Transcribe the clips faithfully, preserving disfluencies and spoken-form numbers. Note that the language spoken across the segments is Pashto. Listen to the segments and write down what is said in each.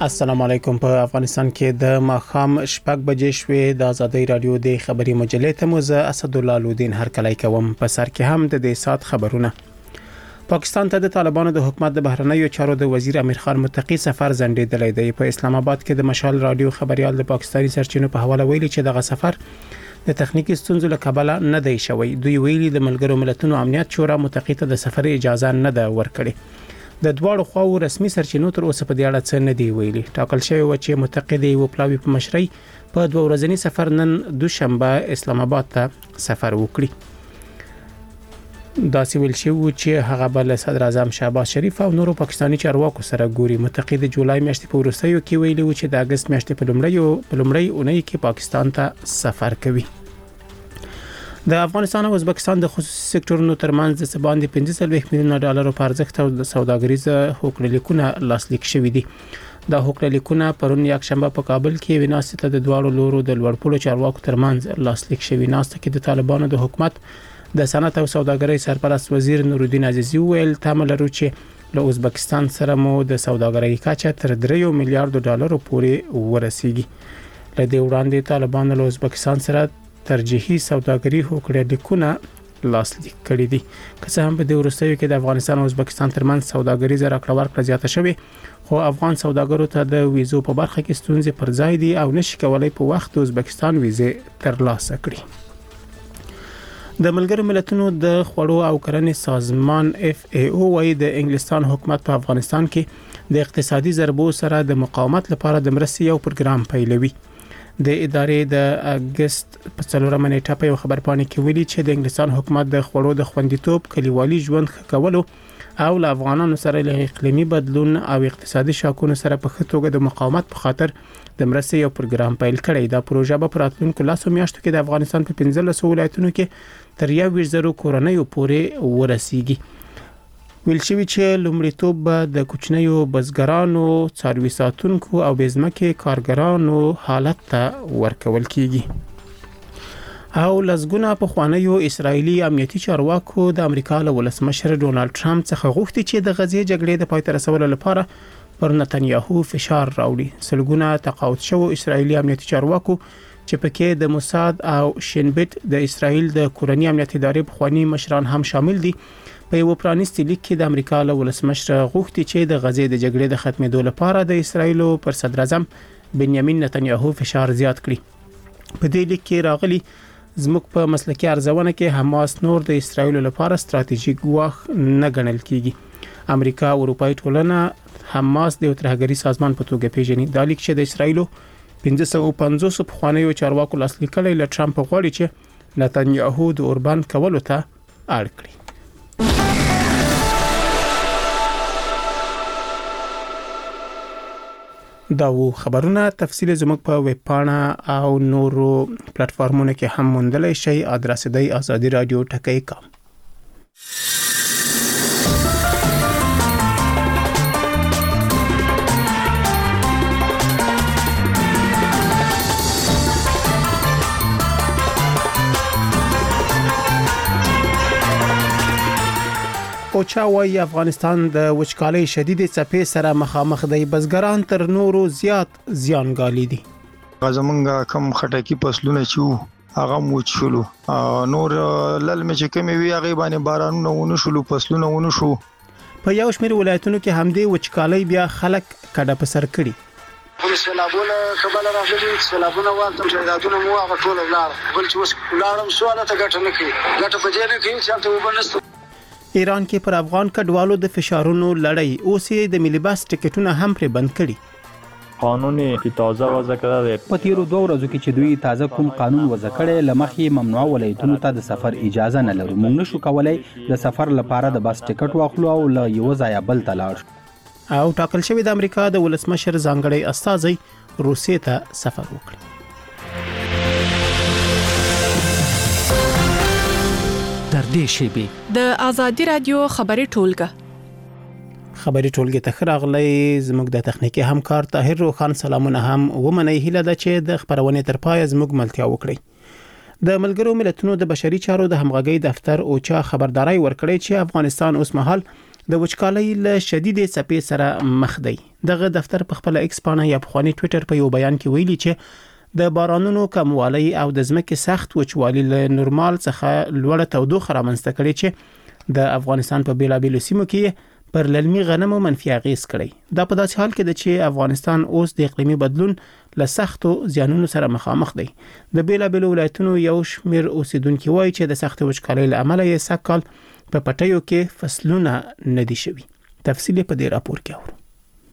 السلام علیکم. په افغانستان کې د ماخام شپږ بجې شوې د ازادي رادیو د خبري مجلې ته مو زه اسد الله لودین هر کله کوم. په سر کې هم د دې سات خبرونه. پاکستان ته د طالبانو د حکومت د بهرنیو چارو د وزیر امیر خان متقی سفر ځنډېدلی دی. په اسلام آباد کې د مشال رادیو خبريال د پاکستاني سرچینو په حواله ویلي چې دغه سفر د تخنیکی ستونزو له کبله نه دی شوی. دوی ویلي د ملګرو ملتونو امنیت شورا متقی ته د سفر اجازه نه ده ورکړې. د دواړو خواو رسمي سرچینو تر اوسه په دې اړه څه نه دی ویلي. ټاکل شوی و چې متقی و پلاوی په مشرۍ په دوه ورځنی سفر نن دوشنبه اسلام آباد ته سفر وکړي. دا سیول شو چې هغه بل صدر اعظم شهباز شریف او نورو پاکستانی چارواکو سره ګوري. متقی د جولای میاشتې په وروستیو کې ویلي و چې د اگست میاشتې په لومړی په لومړی اونۍ کې پاکستان ته سفر کوي. د افغانستان او ازبکستان د خصوصي سکتورونو ترمنځ د سباندې پنځه سوه میلیونه ډالر په ارزښت او د سوداګریزه هوکړلیکونه لاسلیک شوي دي. دا هوکړلیکونه پرون یک شنبه په کابل کې وناسته د دواړو لورو د لوړپوړو چارواکو ترمنځ لاسلیک شوي. ناسته کې د طالبانو د حکومت د صنعت او سوداګرۍ سرپرست وزیر نورالدین عزیزی ویل تمه لرو چې له ازبکستان سره مو د سوداګرۍ کچه تر درې میلیارډ ډالر پورې ورسیږي. له دې وړاندې طالبانو له ازبکستان سره ترجیحي سوداګري هوکړلیکونه لاسلیک کړي دي. که څه هم په دې وروستیو کې د افغانستان او ازبکستان ترمنځ سوداګریزه راکړه ورکړه زیاته شوې، خو افغان سوداګرو ته د ویزو په برخه کې ستونزې پر ځای دي او نشي کولای په وخت د ازبکستان ویزې ترلاسه کړي. د ملګرو ملتونو د خوړو او کرنې سازمان اف ای او وايي د انګلستان حکومت په افغانستان کې د اقتصادي ضربو سره د مقاومت لپاره د مرستې یو پروګرام پیلوي. د ادارې د اگست په څلورمه نیټه په خبر پاڼې کې ویلي چې د انګلستان حکومت د خوړو د خوندیتوب، کلیوالي ژوند ښه کولو او له افغانانو سره له اقلیمي بدلون او اقتصادي شاکونو سره په ښه توګه د مقاومت په خاطر د مرستې یو پروګرام پیل کړی. دا پروژه به په راتلونکو لسو میاشتو کې د افغانستان په پنځلسو ولایتونو کې تر یو ویشت زرو کورنیو پورې ورسیږي. ویل شوی چې لومړیتوب به د کوچنیو بزګرانو، څاروي ساتونکو او بېځمکې کارګرانو حالت ته ورکول کیږي. او لسګونه پخوانیو اسرایلی امنیتي چارواکو د امریکا له ولسمشر ډونالد ټرمپ څخه غوښتي چې د غزې جګړې د پای ته رسولو لپاره پر نتنیاهو فشار راوړي. سلګونه تقاعد شوو اسرایلی امنیتي چارواکو چې پکې د موساد او شینبت د اسرایل د کورنۍ امنیتي ادارې پخوانی مشران هم شامل دي، په یو پرانیستي لیک کې د امریکا له ولسمشر غوښتي چې د غزې د جګړې د ختمېدو لپاره د اسرایل پر صدر اعظم بنیامین نتنیاهو فشار زیات کړي. په دې لیک کې راغلي زموږ په مسلکي ارزونه کې حماس نور د اسرایل لپاره ستراتیژیک ګواښ نه ګڼل کیږي. امریکا او اروپאי ټولنه حماس د ترهګری سازمان په توګه پیژني. دا لیک چې د اسرایل پنځه سوه پنځوس پخوانیو چارواکو لاسلیک کړي له ټرمپ غواړي چې نتنیاهو د اوربان کولو ته اړ کړي. دا و خبرونه تفصیل زموږ په ویب پاڼه او نورو پلیټ فارمونو کې هم موندلای شئ. ادرس دی آزادی رادیو ټکی کام. اوچا وايي افغانستان د وچکالۍ شدید څپې سره مخامخ دی. بزګران تر نورو زیات زیانګالي دي. زمونږ کم خټکی فصلونه چې هغه موچ شلو، نور للمه چې کمی وی هغه باندې بارانونه ونه شلو، فصلونه ونه شو. په یو شمېر ولایتونو کې همدې وچکالۍ بیا خلک کډه په سر کړي. په سیلابونه کبل راغلي، سیلابونه وانتم جایدادونه مو هغه ټول ولار بل چې وس ولارم سواله ته ګټه نه کوي، ګټه په دې نه کوي چې ته وبنست. ایران کې پر افغان کډوالو د فشارونو لړۍ اوسې د ملي بس ټکټونه هم پر بند کړي. قانون چې تازه وضع کړی په تیرو دوه ورځو کې چې دوی تازه کوم قانون وضع کړي لمخې ممنوع ولایتونو ته د سفر اجازه نه لري. موږ نشو کولای د سفر لپاره د بس ټکټ واخلو او له یو ځای بل ته لاړ شو. او ټاکل شوی د امریکا د ولسمشر ځانګړی استازی روسیې ته سفر وکړي. در دې شیبې د آزادی رادیو خبري ټولګه خبري ټولګه ته راغلی. زموږ د تخنیکی همکار طاهر روخان سلامونه هم ومني. هیله ده چې د خبرونه تر پای زموږ ملتیا وکړي. د ملګرو ملتونو د بشري چارو د همغږي دفتر اوچا خبرداري ورکړی چې افغانستان اوس مهال د وچکالۍ له شدیدې څپې سره مخ دی. دغه دفتر په خپل ایکس پاڼه یا پخوانی ټوئیټر په یو بیان کې ویلي چې د بارانونو کموالی او د ځمکې سخت وچوالي له نورمال څخه لوړه تودوخه رامنځته کړې چې د افغانستان په بیلابیلو سیمو کې پر للمي غنمو منفي اغیز کړی. دا په داسې حال کې ده چې افغانستان اوس د اقلیمي بدلون له سختو زیانونو سره مخامخ دی. د بیلابیلو ولایتونو یو شمېر اوسیدونکو وایي چې د سخت وچکالۍ له امله یې سږ کال په پټیو کې فصلونه نه دي شوي. تفصیل په دې راپور کې اورو.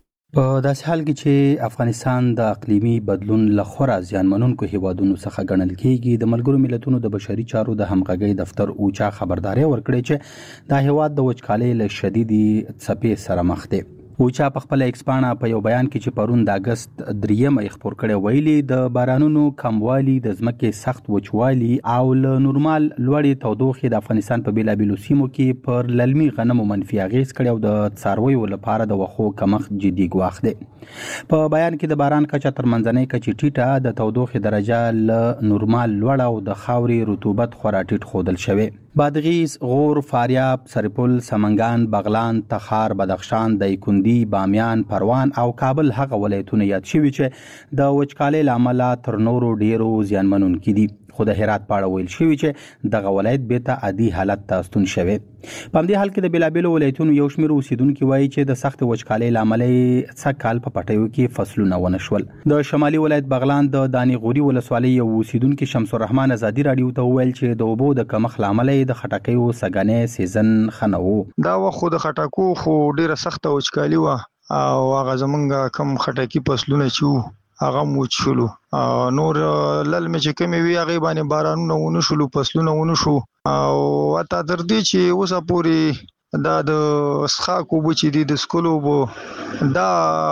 په داسې حال کې چې افغانستان د اقلیمي بدلون له خورا زیانمنونکو هیوادونو څخه ګڼل کېږي، د ملګرو ملتونو د بشري چارو د همغږۍ دفتر اوچا خبرداري ورکړې چې دا هیواد د وچکالۍ له شدیدې څپې سره مخ دی. اوچا په خپل ایکس پاڼه په یو بیان کې چې پرون د اگست دریم خبر کړي ویلي د بارانونو کموالی، د ځمکې سخت وچوالي او له نورمال لوړې تودوخې د افغانستان په بیلابیلو سیمو کې پر للمي غنمو منفي اغیز کړي او د څارویو لپاره د وښو کمښت جدي ګواښ دی. په بیان کې د باران کچه تر منځنۍ کچې ټیټه، د تودوخې درجه له نورمال لوړه او د خاورې رطوبت خورا ټیټ ښودل شوی. بادغیس، غور، فاریاب، سرپل، سمنګان، بغلان، تخار، بدخشان، دایکنډي، بامیان، پروان او کابل هغه ولایتونه یاد شوي چې د وچکالۍ له امله تر نورو ډیرو زیانمنونکي دي. خو د هرات په اړه ویل شوي چې دغه ولایت بیرته عادي حالت ته ستون شوی. په همدې حال کې د بیلابیلو ولایتونو یو شمېر اوسیدونکي وایي چې د سخت وچکالۍ له امله یې سږ کال په پټیو کې فصلونه ونه شول. د شمالي ولایت بغلان د دانې غوري ولسوالۍ یو اوسیدونکي شمس الرحمن ازادي راډیو ته وویل چې د اوبو د کمښت له امله د خټکیو سږنی سیزن ښه نه و. دا وخت خو د خټکو خو ډیره سخته وچکالي وه او هغه زمونږ کم خټکي فصلونه چې وو هغه موچ شولو. نور لل مې چې کمی وی هغه باندې بارانونه ونه شولو، فصلونه ونه شو او اته تر دې چې اوسه پورې دا د اسخاق وبو چې دي د سکولو وبو دا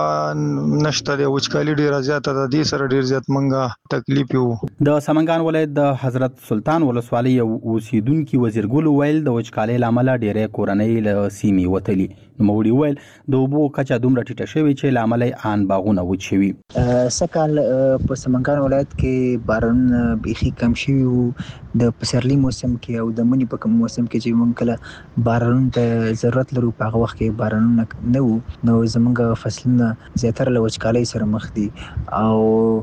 نشته د وچکالي ډیره زیاته ده. دې سره ډیر زیات منګه تکلیف یو. د سمنګان ولایت د حضرت سلطان ولسوالۍ یو اوسیدونکي وزیرګل ویل د وچکالۍ له امله ډیرې کورنۍ له سیمې وتلي. نوموړي ویل د اوبو کچه دومره ټیټه شوې چې له امله یې ان باغونه وچ شوي. سږکال په سمنګان ولایت کې بارانونه بیخي کم شوي وو. د پسرلي موسم کې او د مني په کوم موسم کې چې موږ کله بارانونو ته ضرورت لرو په هغه وخت کې بارانونه نه وو، نو زموږ فصلونه زیاتره له وچکالۍ سره مخ دي او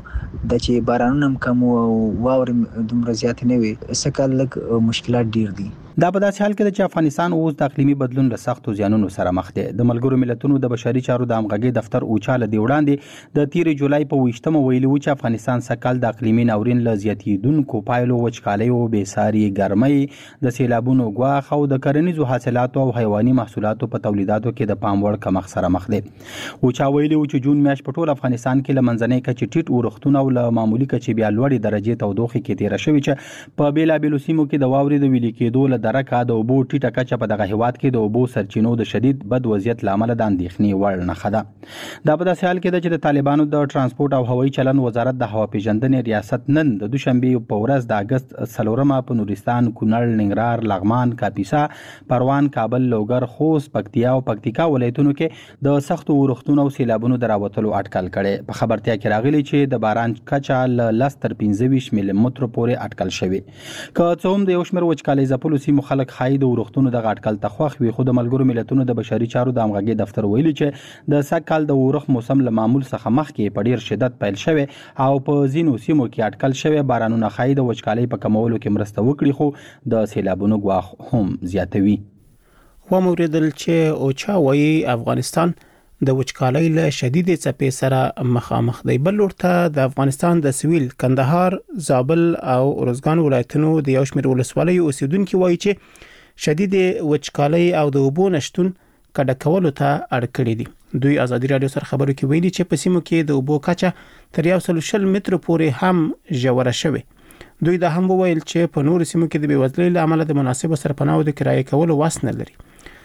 د چې بارانونه هم کم او واورې دومره زیاتې نه وي، سږکال لږ مشکلات ډیر دي. دا په داسې حال کې ده چې افغانستان اوس د اقلیمي بدلون له سختو زیانونو سره مخ دی. د ملګرو ملتونو د بشري چارو د همغږۍ دفتر اوچا له دې وړاندې د تیرې جولای په اوویشتمه ویلي و چې افغانستان سږ کال د اقلیمي ناورین له زیاتېدونکو پایلو، وچکالیو، بېساري ګرمۍ، د سیلابونو ګواښ او د کرنیزو حاصلاتو او حیواني محصولاتو په تولیداتو کې د پام وړ کمښت سره مخ دی. اوچا ویلي و چې جون میاشت په ټول افغانستان کې له منځنۍ کچې ټیټ اورښتونه او له معمولي کچې بیا لوړې درجې تودوخې کې تېره شوې چې په بېلابېلو سیمو کې د واورې د ویلي کېدو له درکه د اوبو ټیټه کچه په دغه هیواد کې د اوبو سرچینو د شدید بد وضعیت له امله د اندېښنې وړ نښه ده. دا په داسې حال کې ده چې د طالبانو د ترانسپورټ او هوایي چلند وزارت د هوا پیژندنې ریاست نن د دوشنبې په ورځ د اګست څلورمه په نورستان، کونړ، ننګرهار، لغمان، کاپیسا، پروان، کابل، لوګر، خوست، پکتیا او پکتیکا ولایتونو کې د سختو اورښتونو او سیلابونو د راوتلو اټکل کړي. په خبرتیا کې راغلي چې د باران کچه له لس تر پنځه ویشت ملي مترو پورې اټکل شوی. که څه هم د یو شمېر وچکالۍ ځپلو سیمو خلک ښایي د اورښتونو دغه اټکل ته خوښ وي، خو د ملګرو ملتونو د بشري چارو د همغږۍ دفتر ویلي چې د سږ کال د اورښت موسم له معمول څخه مخکې په ډیر شدت پیل شوی او په ځینو سیمو کې اټکل شوی بارانونه ښایي د وچکالۍ په کمولو کې مرسته وکړي، خو د سیلابونو ګواښ هم زیاتوي. وموریدل چې اوچا وایي افغانستان د وچکالۍ له شدیدې څپې سره مخامخ دی. بل ورته د افغانستان د سویل، کندهار، زابل او ارزګان ولایتونو د یو شمېر ولسوالیو اوسیدونکي وایي چې شدیدې وچکالۍ او د اوبو نشتون کډه کولو ته اړ کړي دي. دوی ازادي راډیو سره خبرو کې ویلي چې په سیمو کې د اوبو کچه تر یو سل شل مترو پورې هم ژوره شوې. دوی دا هم وویل چې په نورو سیمو کې د بېوزلۍ له امله د مناسبو سرپناهو د کرایې کولو وس نه لري.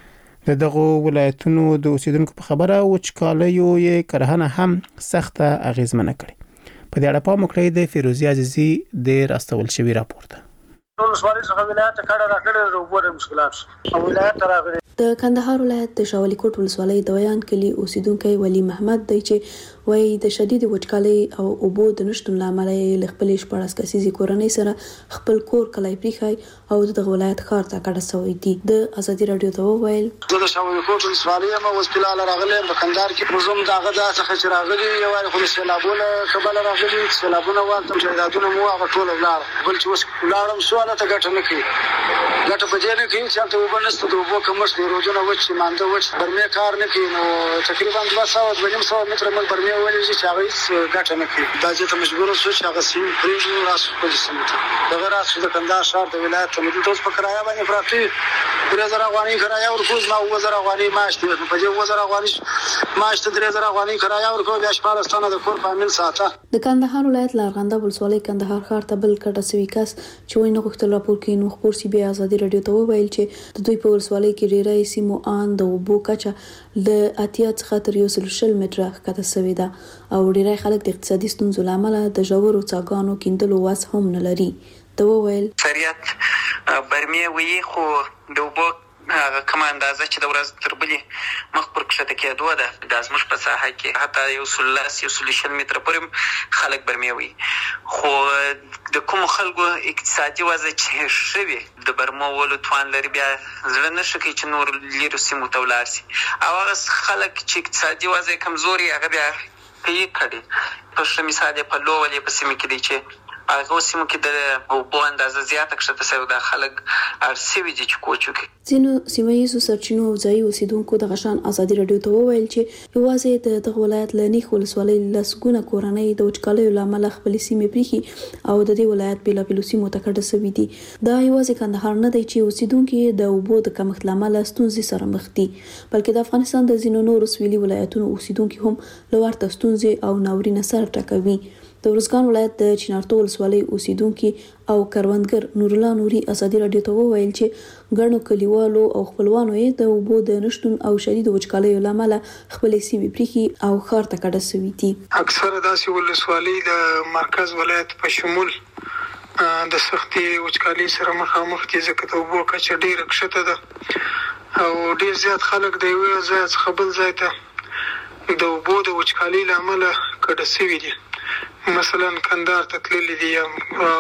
د دغو ولایتونو د اوسیدونکو په خبره وچکالیو یې کرهنه هم سخته اغیزمنه کړې. په دې اړه پام وکړئ د فیروزي عزیزي د راستول شوي راپور ته. ټول سوالي څخه ولایت کډه راکړه د اوبو مشکلات او ولایت راغلي. د کندهار ولایت د شاولی کوټ ولسوالۍ د ویان کلی اوسیدونکو ولی محمد دی چې وایي د شدید وچکالۍ او اوبو د نشټون لامل یې له خپلې شپاړس کسیزې کورنۍ سره خپل کور کلی پریښی او د دغه ولایت ښار ته کډه سوی دي. د ازادي راډیو ته وویل زه د شاوخوا کوټ ولسوالۍ یم، اوس فلحال راغلی یم په کندهار کې. زه هم د هغه دا څخه چې راغلي یو وارې خو د سیلابونه کبله راغلي، سیلابونه والتم جایدادونه مو هغه ټوله ولاړه، بل چې اوس ولاړم سواله ته ګټه نه کوي. ګټه په دې نه کوي چې هلته اوبه نشته، د اوبو کمښت دی، روډونه وچ دي، مانده وچ، برمې کار نه کوي. نو تقریبا دوه سوه دوه نیم سوه متره موږ برمې وویلې چې هغه هېڅ ګټه نه کوي. دا دې ته مجبور شو چې هغه سیمې پرېږدو، راسو خپلې سیمې ته. دغه راسو د کندهار ښار د ولایت ته. دلته اوس په کرایه باندې پراته یو درې زره افغانۍ کرایه ورکوو، زما اووه زره افغانۍ معاش دی. په دې اووه زره افغانۍ معاش ته درې زره افغانۍ کرایه ورکوو، بیا شپاړس تنه د کور فامیل ساته. د کندهار ولایت له ارغنده ولسوالۍ کندهار ښار ته بل کډه سوي کس چې وایي نه غوښتل راپور کړي نو خپور سي بیا ازادي راډیو ته وویل چې د دوی په ولسوالۍ کې ډیری سیمو ان د اوبو کچه له اتیا څخه تر یو سل شل متره ښکته سوې ده او ډیری خلک د اقتصادي ستونزو له امله د ژورو څاګانو کیندلو وس هم نه لري. ده وویل اکثریت برمې وي خو د اوبو هغه کومه اندازه چې د ورځ تر بلې مخ پر کښته کېدو ده، دا زموږ په ساحه کې حتی یو سل لس یو سل شل متره پورې خلک برمې وي. خو د کومو خلکو اقتصادي وضع چې ښه وي د برمو وهلو توان لري، بیا زړه نه ښه کوي چې نور لیرو سیمو ته ولاړ شي. او هغه خلک چې اقتصادي وضع یې کمزوري هغه بیا کوي کړي. په ښه مثال یې په لو ولې په سیمه کې دی چې هغه سیمو کې د اوبو اندازه زیاته کښته شوې ده، خلک اړ شوي دي چې کوچ وکړي. ځینو سیمه ییزو سرچینو او ځایي اوسیدونکو د غشان ازادي راډیو ته وویل چې یوازې د دغه ولایت له نیخ ولسوالۍ لسګونه کورنۍ د وچکالیو له امله خپلې سیمې پریښي او د دې ولایت بېلابېلو سیمو ته کډه سوي دي. دا یوازې کندهار نه دی چې اوسیدونکي د اوبو د کمښت له امله ستونزې سره مخ دي، بلکې د افغانستان د ځینو نورو سویلي ولایتونو اوسیدونکي هم له ورته ستونزې او ناورینه سره ټکوي. د ارزګان ولایت د چنارتو ولسوالۍ اوسیدونکي او کروندګر نور الله نوري ازادي راډیو ته وویل چې ګڼو کلیوالو او خپلوانو یې د اوبو د نشتون او شدید وچکالیو له امله خپلې سیمې پریښي او ښار ته کډه سوي دي. اکثره داسې ولسوالۍ د مرکز ولایت په شمول د سختي وچکالۍ سره مخامخ دي، ځکه د اوبو کچه ډیره کښته ده او ډیر زیات خلک د یوه ځای څخه بل ځای ته د اوبو د وچکالۍ له امله کډه سوي دي. مثلا کندهار ته تللي دي یا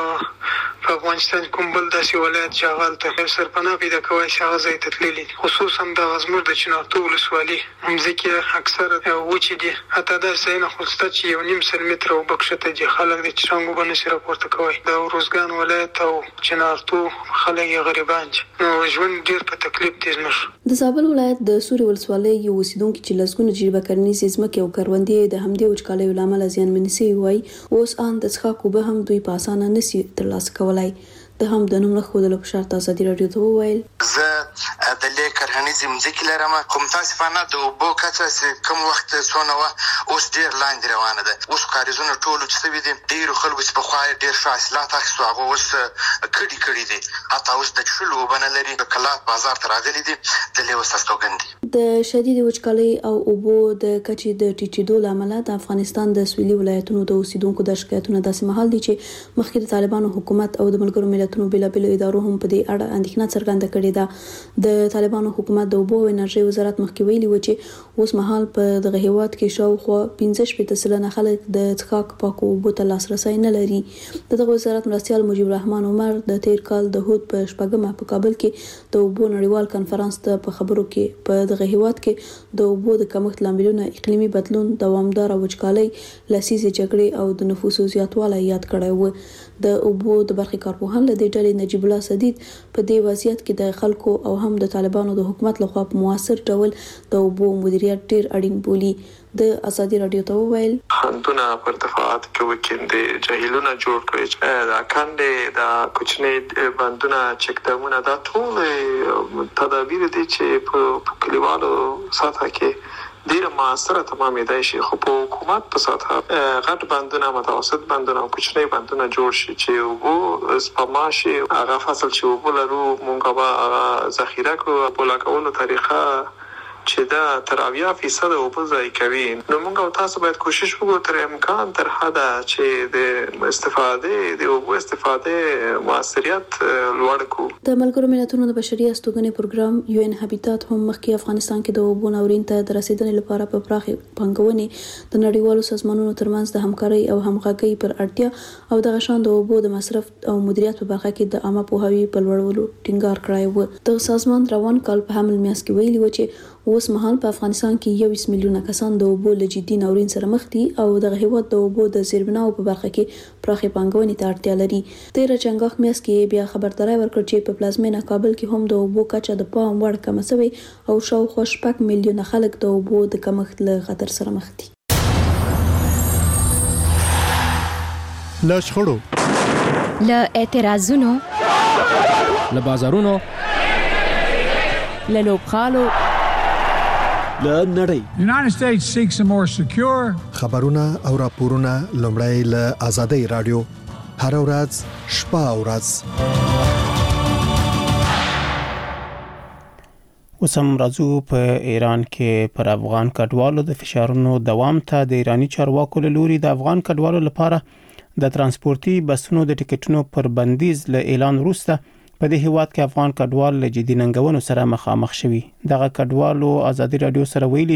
په افغانستان کوم بل داسې ولایت چې هغه هلته سرپناه پیدا کوی شي هغه ځای ته تللي دي. خصوصا دغه زموږ د چنارتو ولسوالۍ مځکې اکثره وچې دي، حتی داسې ځایونه خو شته چې یو نیم سل متره اوبه کښته دي، خلک د چشانګ اوبه نشي راپورته کوی. د ارزګان ولایت او چنارتو خلک یې غریبان دي، نو ژوند ډېر په تکلیف دی زموږ. د زابل ولایت د سوري ولسوالۍ یو اوسیدونکي چې لسګونه جریبه کرنیزې ځمکې او کروندې د همدې وچکالیو له امله زیانمنې سوي وایي اوس ان د څښاک اوبه هم دوی په اسانه نشي ترلاسه کولی. د هم د نوم ښودلو په شرط ازادي راډیو ته وویل زه د لې کرهنیزې مځکې لرم، خو متاسفانه د اوبو کچه چې کوم وخت څونه وه اوس ډېر لاندې روانه ده. اوس کاریزونه ټول وچ شوي دي، ډېرو خلکو چې پخوا یې ډېر ښه حاصلات اخیستو هغه اوس کډې کړي دي، حتی اوس د څښلو اوبه نه لري. د کلات بازار ته راغلي دي، د لې اوس استوګن دي. د شدید وچکالۍ او اوبو د کچې د ټیټېدو له امله د افغانستان د سویلي ولایتونو د اوسیدونکو د شکایتونه داسې مهال دي چې مخکې د طالبانو حکومت او د ملګرو ملتونو بېلابېلو ادارو هم په دې اړه اندېښنه څرګنده کړې ده. د طالبانو حکومت د اوبو او انرژۍ وزارت مخکې ویلي و چې اوس مهال په دغه هیواد کې شاوخوا پنځه شپېته سلنه خلک د څښاک پاکو اوبو ته لاسرسی نه لري. د دغه وزارت مرستیال مجیب الرحمن عمر د تیر کال د هود په شپږمه په کابل کې د اوبو نړیوال کنفرانس ته په خبرو کې په دغه هیواد کې د اوبو د کمښت لاملونه اقلیمي بدلون، دوامداره وچکالۍ، لسیزې جګړې او د نفوسو زیاتوالی یاد کړی و. د اوبو د برخې کارپوهان له دې ډلې نجیب الله سدید په دې وضعیت کې د خلکو او هم د طالبانو د حکومت لخوا په موثر ډول د اوبو مدیریت ډیر اړین بولي. د ازادي راډیو ته وویل خندونه پر دفاعات کې وکیندې جهیلونه جوړ کړي چې دا کاندې دا کوچنی بندونه چک ډیمونه دا ټول تدابیر دي چې په کلیوالو سطح کې ډیره موثره تمامېدای شي، خو په حکومت په سطح غټ بندونه، متوسط بندونه او کوچني بندونه جوړ شي چې اوبه سپما شي. هغه فصل چې اوبه لرو مونږ به هغه ذخیره کړو. په لا کولو طریقه چې دا تر اویا فیصد اوبه ضایع کوي. نو موږ او تاسو باید کوشش وکړو تر امکان تر حده چې د استفاده د اوبو استفاده موثریت لوړ کړو. د ملګرو ملتونو د بشري استوګنې پروګرام یو ان هابیټات هم مخکې افغانستان کې د اوبو ناورین ته د رسیدنې لپاره په پراخې پانګونې د نړیوالو سازمانونو ترمنځ د همکارۍ او همغږۍ پر اړتیا او د غشان د اوبو د مصرف او مدیریت په برخه کې د عامه پوهاوي په لوړولو ټینګار کړی و. د سازمان روان کال په حمل میاشت کې ویلي و چې اوس مهال په افغانستان کې یو میلیونه کسان د اوبو له جدي ناورین سره مخ دي او د هیواد د اوبو د زیربناو په برخه کې پراخې پانګونې ته اړتیا لري. تیر چنګاښ میاشت کې بیا خبرداري ورکړه چې په پلازمینه کابل کې هم د اوبو کچه د پام وړ کم شوی او شاوخوا شپږ میلیونه خلک د اوبو د کمښت له خطر سره مخ دي. له شخړو، له اعتراضونو، له بازارونو، له لوبخالو، له نړۍ. United States seeks a more secure. خبرونه او راپورونه لومړی له آزادۍ رادیو هر ورځ شپه او ورځ. وسم راځو په ایران کې پر افغان کډوالو د فشارونو دوام ته د ایرانی چارواکو له لوري د افغان کډوالو لپاره د ترانسپورتي بسونو د ټیکټونو پر بندیز له اعلان وروسته په دې هیواد کې افغان کډوال له جدي ننګونو سره مخامخ شوي. دغه کډوالو ازادي رادیو سره ویلي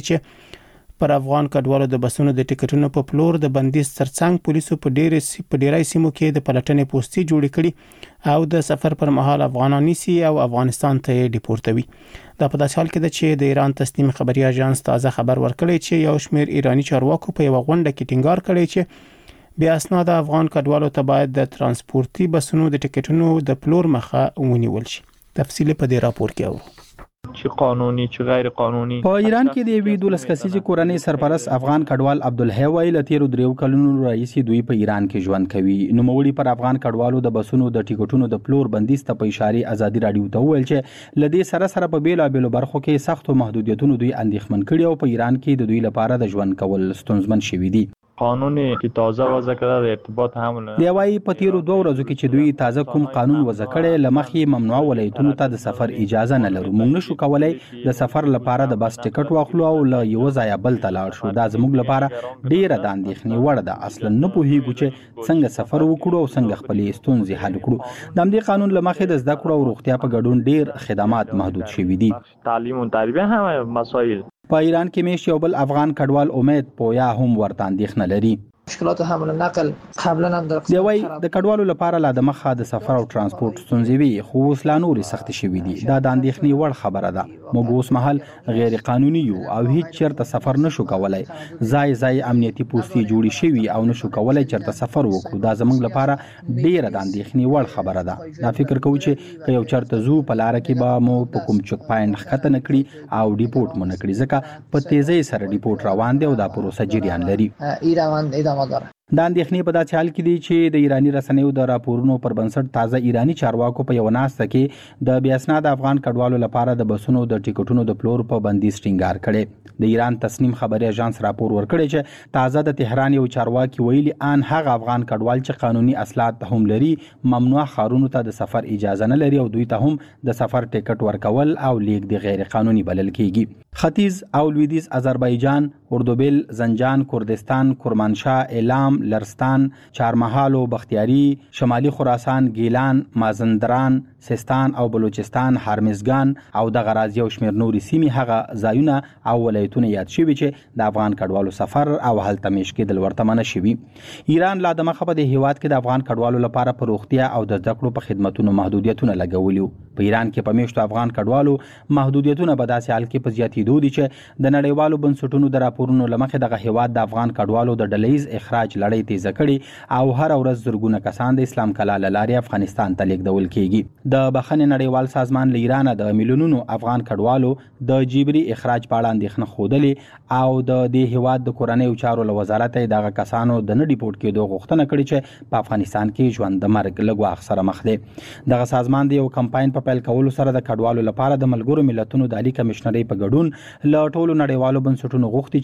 چې پر افغان کډوالو د بسونو د ټیکټونو په پلور د بندیز ترڅنګ پولیسو په ډېر په ډیرای سیمو کې د پلټنې پوسټي جوړې کړي او د سفر پر مهال افغانان نیسي او افغانستان ته ډیپورتوي. دا په داسې حال کې ده چې د ایران تسنیم خبري اژانس تازه خبر ورکړی چې یو شمېر ایرانی چارواکو په یو غونډه کې ټینګار کړی چې بیا اسناد افغان کډوالو ته باید د ترانسپورتي بسونو د ټیکټونو د پلور مخه ونیول شي. تفصیل په دې راپور کې اورو. چې قانوني چې غیر قانوني. په ایران کې د یوې دولس کسیزې کورنۍ سرپرست افغان کډوال عبدالحی له تیرو دریو کلونو راهیسې دوی په ایران کې ژوند کوي. نوموړي پر افغان کډوالو د بسونو د ټیکټونو د پلور بندیز ته په اشاره ازادي رادیو ته وویل چې لدې سره سره په بیلابېلو برخو کې سختو محدودیتونو دوی اندېښمن کړي او په ایران کې د دوی لپاره د ژوند کول ستونزمن شوي دي. قانوني چې تازه وضع کړه د ارتباط حمل دی وايي په تیرو دوه ورځو کې چې دوی تازه کوم قانون وضع کړي لمخې ممنوع ولایتونو ته د سفر اجازه نه لرو. موږ نشو کولای د سفر لپاره د بس ټیکټ واخلو او له یو ځای بل ته لاړ شو. دا زموږ لپاره ډیره د اندېښنې وړ ده. اصلا نه پوهیږو چې څنګه سفر وکړو او څنګه خپلې ستونزې حل کړو. د همدې قانون لمخې د زده کړو او روغتیا په ګډون ډیر خدمات محدود شوي دي. تعلیم او تربیه هم مسایل. په ایران کې مېش یو بل افغان کډوال امید پویا هم ورته اندېښنه لري. مشکلات حمل نقل قبلا هم در دی وای د کډوالو لپاره لا د مخه د سفر او ترانسپورت ستونزې وي خو اوس لا نورې سخت شوي دي. دا د اندېښنې وړ خبره ده. موږ اوس مهال غیر قانوني یو او هیڅ چیرته سفر نشو کولای. ځای ځای امنیتي پوسټې جوړې شوي او نشو کولای چیرته سفر وکړو. دا زموږ لپاره ډیره د اندېښنې وړ خبره ده. دا فکر کوو چې که یو چرته زو په لار کې به مو په کوم چک پاینټ ښکته نه کړي او ډیپورت مو نه کړي ځکه په تیزی سره ډیپورت روان دی او دا پروسه جریان لري. ایران ادامه داره. د اندېښنې په داسې حال کې دی چې د ایرانی رسنیو د راپورونو پر بنسټ تازه ایرانی چارواکو په یو ناسته کې د بې اسناده افغان کډوالو لپاره د بسونو د ټیکټونو د پلور په بندیز ټینګار کړي. د ایران تسنیم خبري اژانس راپور ورکړی چې تازه د تهران یو چارواکي ویلي ان هغه افغان کډوال چې قانوني اصلاحات هم لري ممنوع ښارونو ته د سفر اجازه نه لري او دوی ته هم د سفر ټیکټ ورکول او لیک د غیر قانوني بلل کیږي. ختیځ او لویدیځ آذربایجان، اردوبیل، زنجان، کردستان، کرمانشاه، اعلام، لرستان، چهارمحال او بختیاری، شمالي خراسان، ګیلان، مازندران، سیستان او بلوچستان، هرمزګان او د غرازي او شمیر نوري سیمې هغه ځایونه او ولایتونه یاد شوي چې د افغان کډوالو سفر او هلته میش کېدل ورته منع شوي. ایران لا د مخه په د هیواد کې د افغان کډوالو لپاره په روغتیا او د زده کړو په خدماتونو محدودیتونه لګولي. په ایران کې په میشتو افغان کډوالو محدودیتونه په داسې حال کې په زیاتېدو دي چې د نړیوالو بنسټونو د راپورونو لمخې دغه هیواد د افغان کډوالو د ډلهیز اخراج لړۍ تیزه کړي او هر ورځ زرګونه کسان د اسلام کلا له لارې افغانستان ته لیږدول کېږي. د بخښنې نړیوال سازمان له ایرانه د میلیونونو افغان کډوالو د جبري اخراج په اړه اندېښنه ښودلې او د دې هیواد د کورنیو چارو له وزارت یې دغه کسانو د نه ډیپورټ کېدو غوښتنه کړې چې په افغانستان کې ژوند د مرګ له ګواښ سره مخ دی. دغه سازمان د یو کمپاین په پیل کولو سره د کډوالو لپاره د ملګرو ملتونو د عالی کمشنرۍ په ګډون له ټولو نړیوالو بنسټونو غوښتي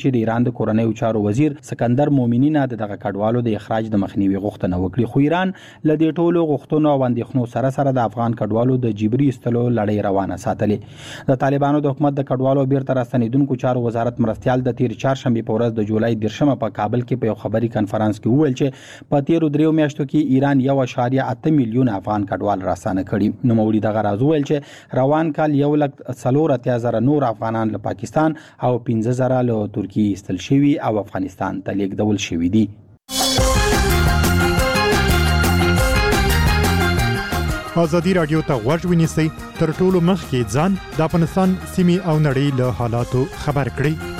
چې د ایران د کورنیو چارو وزیر سکندر مومنی نه دغه کډوالو د اخراج د مخنیوي غوښتنه وکړي، خو ایران له دې ټولو غوښتنو او اندېښنو سره سره د افغان کډوالو د جبري ایستلو لړۍ روانه ساتلې. د طالبانو د حکومت د کډوالو بیرته راستنیدونکو چارو وزارت مرستیال د تیر چهارشنبه په ورځ د جولای دیرشمه په کابل کې په یو خبري کنفرانس کې وویل چې په تیرو دریو میاشتو کې ایران یو اعشاریه اته میلیون افغان کډوال راستانه کړي. نوموړي دغه راز وویل چې روان کال یو لک څلور اتیا زره نور افغانان له پاکستان او پنځه زره له ترکیې ایستل شوي او افغانستان ته لیږدول شوي دي. ازادي راډیو ته غوږ ونیسئ، تر ټولو مخکې ځان د افغانستان سیمې او نړۍ له حالاتو خبر کړئ.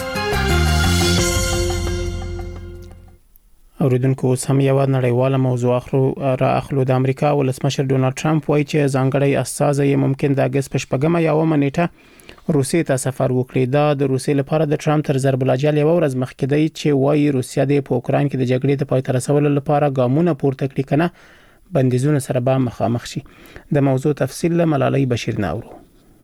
اوریدونکو اوس هم یو نړیواله موضوع اخلو را اخلو. د امریکا ولسمشر ډونالد ټرمپ وایي چې ځانګړی استازی ممکن د اگست په شپږمه یا اوومه نیټه روسیې ته سفر وکړي. دا د روسیې لپاره د ټرمپ تر ضرب العجل یو ورځ مخکې دی چې وایي روسیا د په اوکران کې د جګړې د پای ته رسولو لپاره ګامونه پورته کړي، کنه بندیزونه سره به مخامخ شي. د موضوع تفصیل له ملالۍ بشیر ناورو.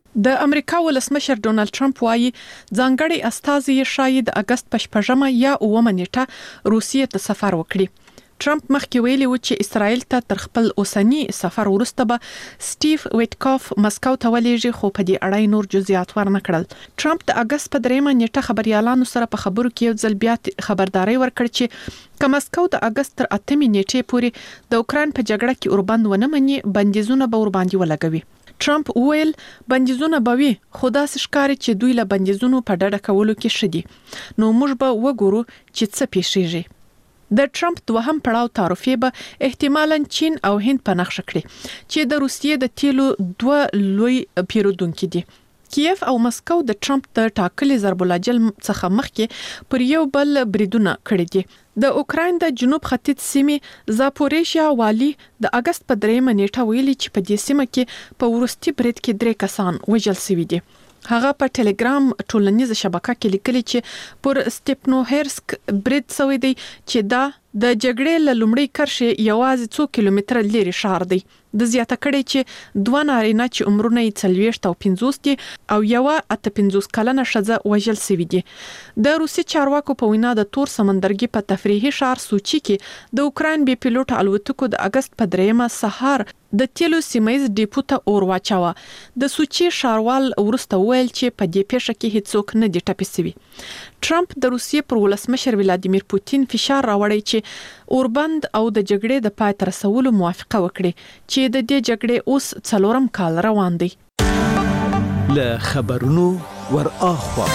د امریکا ولسمشر ډونالد ټرمپ وايي ځانګړی استازی شاید د اگست په شپږمه یا اوومه نیټه روسیې ته سفر وکړي. ټرمپ مخکې ویلي و چې اسرائیل ته تر خپل اوسنی سفر وروسته به سټیف ویټکاف مسکو ته ولېږي، خو په دې اړه نور جزئیات ورنکړل. ټرمپ د اگست په دریمه نیټه خبريالانو سره په خبرو کې یو ځل بیا خبرداري ورکړ چې که مسکو د اگست تر اتمې نیټې پورې د اوکران په جګړه کې اوربند ونه مني، بندیزونه به ور باندې ولګوي. ټرمپ ویل بندیزونه به وي، خو داسې ښکاري چې دوی له بندیزونو په ډډه کولو کې شدي، نو موږ به وګورو چې څه پیښیږي. د ټرمپ دوهم پړاو تعرفې به احتمالاً چین او هند په نقشه کړي چې د روسیې د تیلو دوه لوی پیرودونکي دي. کیف او مسکو د ټرمپ د ټاکلي ضرب العجل څخه مخکې پر یو بل بریدونه کړي دي. د اوکران د جنوب ختیځ سیمې زاپوریژیا والی د اگست په دریمه نیټه ویلي چې په دې سیمه کې په ورستي برید کې درې کسان وژل شوي دي. هغه په ټلګرام ټولنیزه شبکه کې لیکلي چې پر سټیپنوهرسک برید شوی دی چې دا د جګړې له لومړۍ کرښې یوازې څو کیلومتره لري شهر دی. د زیاته کړي چې دوه نارینه چې عمرونه یې څلوېښت او پنځوس دي او یو اته پنځوس کلنه ښځه وژل شوې دي. د روسي چارواکو په وینا د تور سمندرګي په تفریحي ښار سوچي کې د اوکران بي پیلوټ الوتکو د اگست په دریمه سهار د تیلو سیمایز ډیپو ته اور واچاوه. د سوچي ښاروال ورسته ویل چې په دې پیښه کې هیڅوک نه دي ټپي شوي. ټرمپ د روسیې پر ولسمشر ولادیمیر پوتین فشار راوړی چې اوربند او د جګړې د پای ته رسولو موافقه وکړي چې د دې جګړې اوس څلورم کال روان دی. له خبرونو ور اخوا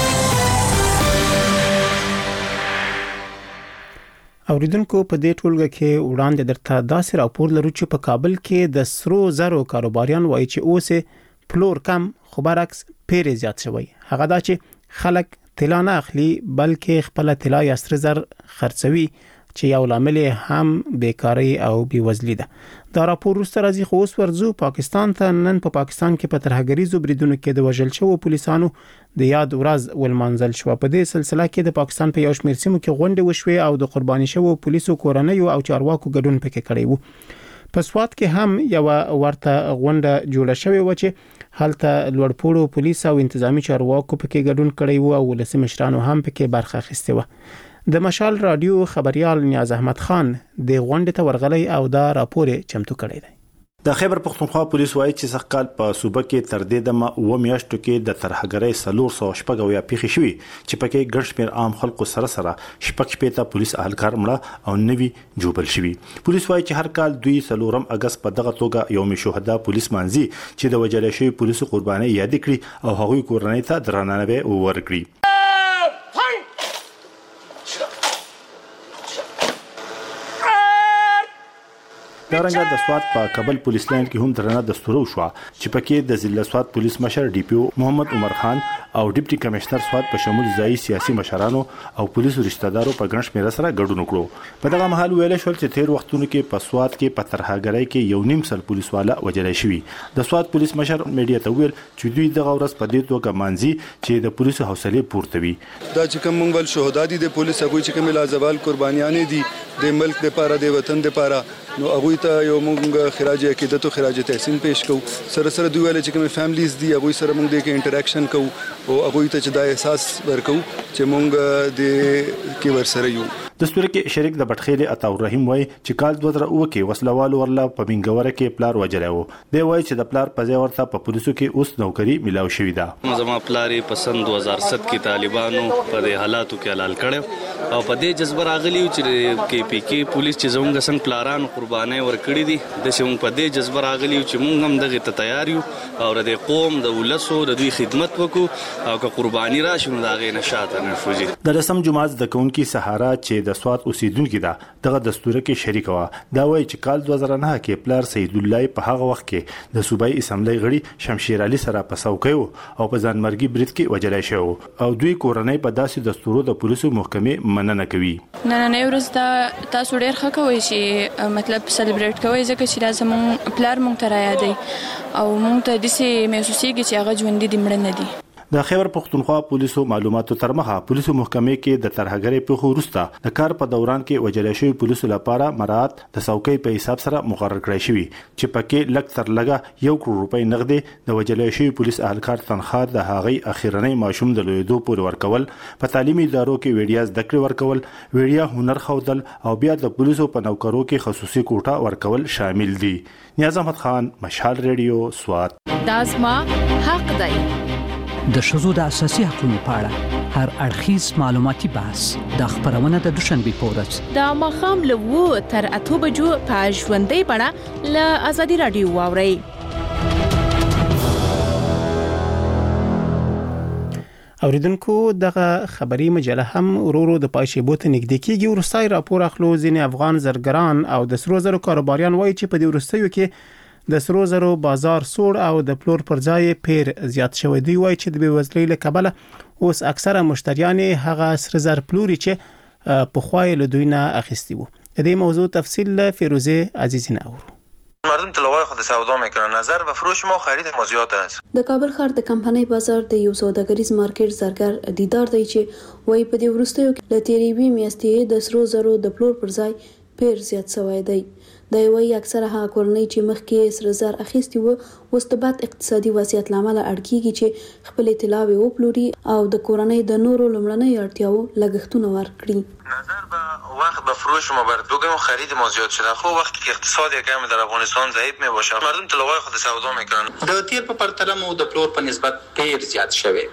اوریدونکو په دې ټولګه کې وړاندې درته داسې راپور لرو چې په کابل کې د سرو زرو کاروباریان وایي چې اوس پلور کم خو برعکس پیر زیات شوی. هغه دا چې خلک طلا نه اخلي بلکې خپل طلا یا سره زر خرڅوي چې یو لامل هم بیکاری او بیوزلي ده. دا راپور وروسته راځي خو اوس ورځو پاکستان ته. نن په پا پاکستان کې په ترهګریزو بریدونو کې د وژل شوو پولیسانو د یاد ورځ ولمانځل شو. په دې سلسله کې د پاکستان په یو شمېر سیمو کې غونډې وشوې او د قرباني شوو پولیسو کورنۍ او چارواکو ګډون پکې کړی وو. په سوات کې هم یو ورته غونډه جوړه شوې و چې هلته لوړپوړو پولیس او انتظامی چارواکو پکې ګډون کړی وو او ولسي مشرانو هم پکې برخه اخیستې و. د مشال رادیو خبريال نیاز احمد خان د غونډې ته ورغلی او دا راپور چمتو کړی دی. د خیبر پختونخوا پولیس وایي چې سخت په صوبه کې تر دې دمه و میاشتو کې د ترهګرۍ سلور سو شپږ یا پیښې شوي چې پکې ګڼ شمېر عام خلکو سره سره شپږ شپېته پولیس اهلکار مړه او نوي جوبل شوي. پولیس وایي چې هر کال دوی سلورم اگست په دغه توګه یوم شهدا پولیس مانځي چې د وژل شوي پولیسو قرباني یاد کړي او هغوی کورنۍ ته درناوی ورکړي. دارنګه د سوات په کابل پولیس لاین کې هم درنه دستور وشو چې پکې د ضلع سوات پولیس مشر ډي پی او محمد عمر خان او ډیپټي کمشنر سوات په شمول ځای سیاسي مشرانو او پولیسو رشتہ دارو په ګڼ شمېر سره ګډون وکړو. په دغه مهال ویل شول چې تیر وختونو کې په سوات کې په ترهګرۍ کې یو نیم سل پولیس والا وژل شوی. د سوات پولیس مشر میډیا ته ویل چې دوی دغه ورځ په دې توګه مانځي چې د پولیسو حوصله پورته وي. دا چې کوم مونږ شهدا دي د پولیس هغه چې کوم لازوال قربانیان دي د ملک لپاره د وطن لپاره نو هغه ته یو مونږ خراج عقیدت او خراج تحسین پېښ کوو. سره سره دوی ول چې کوم فیملیز دي هغه سره مونږ د انټریکشن کوو او هغه ته چې دا احساس ورکو چې مونږ د کې ورسره یو. د ستوري کې شریک د بټخیل عطا الرحیم وای چې کال دوه زره اوه کې وسلوال ورلا په بنګوره کې پلار وجلایو. دی وای چې د پلار په ځای ورته په پولیسو کې اوس نوکری ملاو شوې ده. زما پلار په سن دوه هزار سات کې طالبانو په دې حالاتو کې حلال کړو او په دې جذبه راغلی چې کې پی کې پولیس چې زموږ څنګه پلارانو قرباني ورکړي دي د شوم په دې جذبه راغلی چې موږ هم دغه ته تیار یو او د قوم د ولسو د دوی خدمت وکړو او که قرباني راشي نو دغه نشاط نه فوجي. د رسم جماعت د کونکي سهارا چې د سواد اوسیدونکو ده دغه دستور کې شریک و. دا وایي چې کال دوه زره نه کې پلار سید الله په هغه وخت کې د صوبایي اسمبلی غړي شمشیر علي سره په څوکۍ او په ځانمرګي برید کې وجلای شو او دوی کورنۍ په داسې دستورو د پولیسو محکمې مننه کوي. نه نه ورځ دا تاسو ډیر ښه کوئ چې مطلب سلیبریټ کوئ ځکه چې لازم پلار مونږ ته را یادوي او مونږ ته داسې محسوسېږي چې هغه ژوندي دي مړه نه دي. د خیبر پختونخوا پولیسو معلوماتو تر مخه پولیسو محکمې کې د ترهګرۍ په خورسته د کار په دوران کې وجلای شوی پولیسو لپاره مراد د څوکۍ په حساب سره مقرر کړی شوی چې پکې لک تر لګه یو کروڑ روپۍ نغدې د وجلای شوی پولیس اهلکار تنخواه د هغې اخیرنۍ ماشوم د لویدو پورې ورکول په تعلیمي ادارو کې ویډیا زده کړې ورکول ویډیا هنر ښودل او بیا د پولیسو په نوکرو کې خصوصي کوټه ورکول شامل دي. نیاز احمد خان، مشال ریډیو، سوات. دازما حق دی. د ښځو د اساسي حقوقو په اړه هر اړخیز معلوماتي بحث د خبرونه د دوشنبه په ورځ د ماښام له اوه تر اته بجو په ژوندۍ بڼه له ازادي رادیو واورئ. اوریدونکو دغه خبري مجله هم ورورو د پایشيبو ته نږدې کیږي. ورستای راپور اخلو ځینې افغان زرګران او د سرو زرو کاروباریان وایي چې په دې ورستیو کې د سرو زرو بازار سوړ او د پلور پر ځای پیر زیات شوی دی. وایي چې د بېوزلۍ له کبله اوس اکثره مشتریان هغه سره زر پلوري چې په خوای له دوی نه اخیستي وو. د دې موضوع تفصیل له فیروزه عزیزی نه اورو. مردم طلبای خود سودا میکنن. نظر و فروش ما خرید ما زیاد است. د کابل ښار د کمپنۍ بازار د یو سوداګریز مارکیټ زرګر دیدار دی چې وایي په دې ورستیو کې د تیریوي میاشتې د سرو زرو د پلور پر ځای پیر زیات شوی دی. دا یوه اکثره هغه کورنۍ چې مخکې سره زر اخیستي وو اوس د بد اقتصادي وضعیت له امله اړ کېږي چې خپلې طلاوې وپلوري او د کورنۍ د نورو لومړنیو اړتیاوو لګښتونه ورکړي. نظر به وقت به فروش ما بر بگم خرید ما زیاد شده. خب وقتی که اقتصاد یکم در افغانستان ضعیف می باشه مردم طلبای خود سودا میکنن. د تیر په پرتله مو د پلور په نسبت ډیر زیات شوی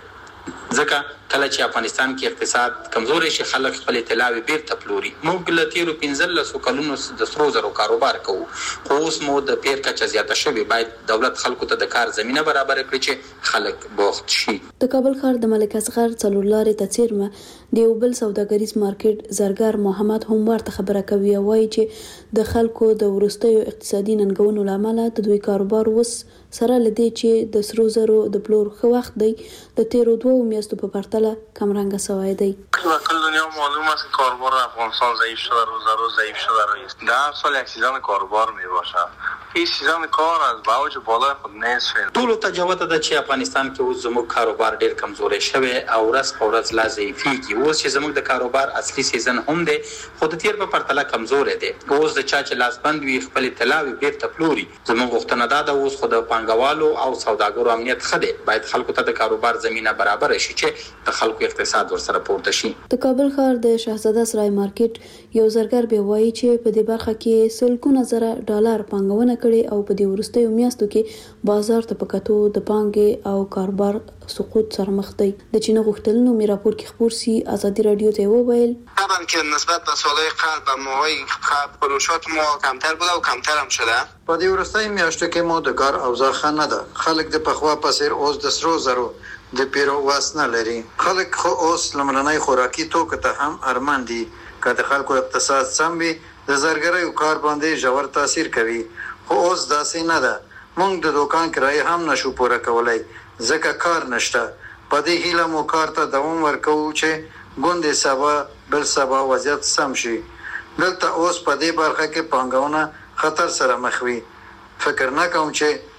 ځکه کله چې افغانستان کې اقتصاد کمزوري شي خلک خپل طلاوې بیرته پلوري. موږ له تیرو پنځلسو کلونو د سرو زرو کاروبار کوو خو اوس مو د پیر کچه زیاته شوې. باید دولت خلکو ته د کار زمینه برابر کړي چې خلک بوخت شي. د کابل ښار د ملک اصغر څلور لارې ته څیرمه د یو بل سوداګریز مارکیټ زرګر محمد هم ورته خبره کوي. وایي چې د خلکو د ورستیو اقتصادي ننګونو لامل د دوی کاروبار وس سره لدی چې د سرو زرو د پلور خو وخت دی د تیرو دوه میاشتو په پرتله کم رنګ شوی دی. کل دنیا معلوم است که کاروبار افغانستان ضعیف شده، روز به روز ضعیف شده است. در سال یک سیزن کاروبار می باشد. این سیزن کار از به اوج بالای خود نصف. ټول ته جوته ده چې افغانستان کې اوس زموږ کاروبار ډیر کمزوري شوی او ورځ په ورځ لا ضعیفېږي. اوس چې زموږ د کاروبار اصلي سیزن هم دی خو د تیر په پرتله کمزوري دی. اوس د چا چې لاس بند وي خپل طلاوې بیرته پلوري. زموږ غوښتنه ده د اوس خو د پانګوالو او سوداګرو امنیت ښه دی. باید خلکو ته د کاروبار زمينه برابر شي چې د خلکو اقتصاد ورسره پورته شي. د کابل ښار د شهزاده سرای مارکیټ یو زرګر به وایي چې په دې برخه کې سلګونه زره ډالر پانګونه کړي او په دې وروستیو میاشتو کې بازار ته پکاتو د پانګې او کاروبار سقوط سره مخ دی. د چین غوښتلنو می راپور کې خبر سي ازادي رادیو ته وویل طبعا که نسبت به سالهای قبل و ماهای فروشات ما کمتر بوده و کمتر هم شده. په دې وروستیو میاشتو کې مو د کار اوضاع ښه نه ده. خلک د پخوا په څیر اوس د سرو زرو د پیرو واس نه لري. خلک خو اوس لمړنۍ خوراکي توکو ته هم ارمان دي. که د خلکو اقتصاد سم وي د زرګرۍ کار باندې ژور تاثیر کوي. خو اوس داسې نه ده. موږ د دوکان کرایه هم نشو پوره کولای ځکه کار نشته. په دې هیله مو کار ته دوام ورکوو چې ګوندې سبا بل سبا وضعیت سم شي. دلته اوس په دې برخه کې پانګونه خطر سره مخ وي. فکر نه کوم چې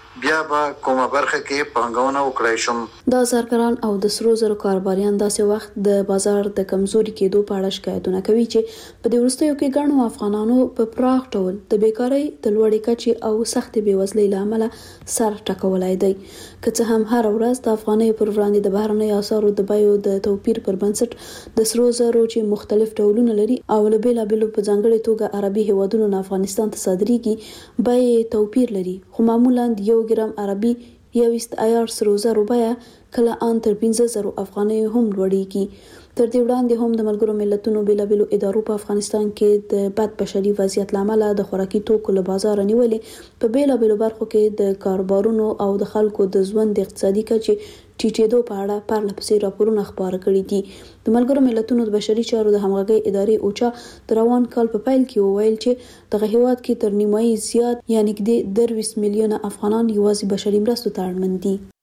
بیا به کومه برخه کې پانګونه وکړای شم. دا زرګران او د سرو زرو کاروباریان داسې وخت د بازار د کمزوري کېدو په اړه شکایتونه کوي چې په دې وروستیو کې ګڼو افغانانو په پراخ ډول د بیکارۍ د لوړې کچې او سختې بېوزلۍ له امله سر ټکولی دی. که څه هم هر ورځ د افغانۍ پر وړاندې د بهرنیو اسعارو د بیو د توپیر پر بنسټ د سرو زرو چې مختلف ډولونه لري او له بېلابېلو په ځانګړې توګه عربي هیوادونو نه افغانستان ته صادریږي بیې توپیر لري، خو معمولا یو ګرام عربي یویست عیار سرو زرو بیه کله ان تر پنځه زره افغانۍ هم لوړیږي. تر دې وړاندې هم د ملګرو ملتونو بېلابېلو ادارو په افغانستان کې د بد بشري وضعیت له امله د خوراکي توکو له بازار نیولې په بېلابېلو برخو کې د کاروبارونو او د خلکو د ژوند اقتصادي کچې ټیټېدو په اړه پرله پسې راپورونه خپاره کړي دي. د ملګرو ملتونو د بشري چارو د همغږۍ ادارې اوچا د روان کال په پیل کې وویل چې دغه هیواد کې تر نیمایي زیات یعنې کې د درویشت میلیونه افغانان یوازې بشري مرستو ته اړمن دي.